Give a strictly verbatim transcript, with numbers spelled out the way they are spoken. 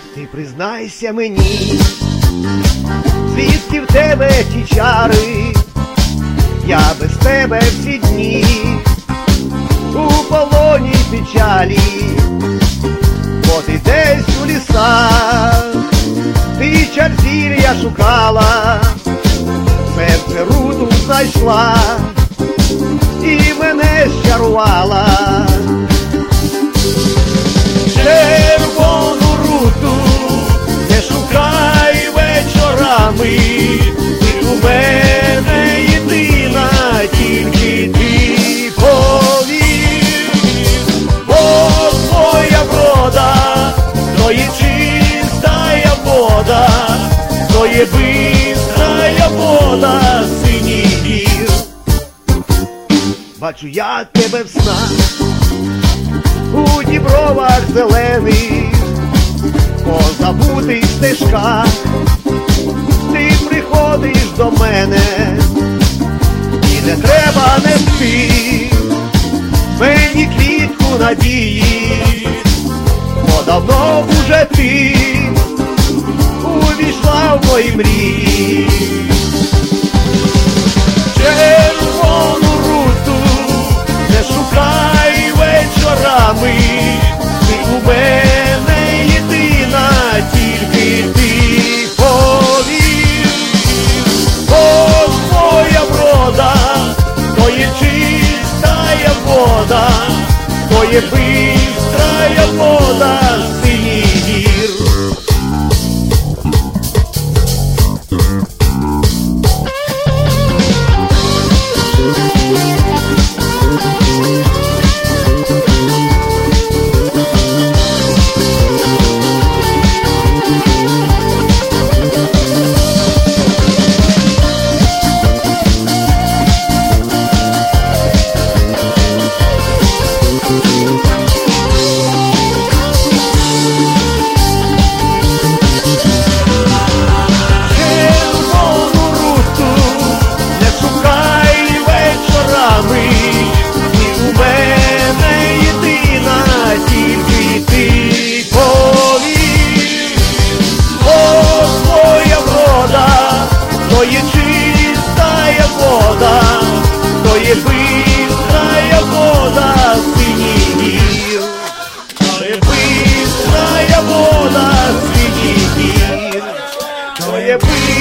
Ти признайся мені, звідки в тебе ті чари, я без тебе всі дні у полоні печалі, бо ти десь у лісах, ти чарзір'я шукала, серце руду знайшла і мене щарувала. Червону руту не шукай вечорами, ти у мене єдина, тільки ти повір, бо твоя врода, то є чистая вода, то є бистрая вода синіх гір. Бачу я тебе в снах, у дібровах зелених, по забутих стежках, ти приходиш до мене, і не треба нести мені квітку надії, бо давно вже ти увійшла в мої мрії. Червону руту не шукай вечорами, ти у мене єдина, тільки ти повір, бо твоя врода, то є чистая вода, то є бистрая вода синіх гір. То є чистая вода, то є бистрая вода синіх гір, то є бистрая вода синіх гір, то є бистрая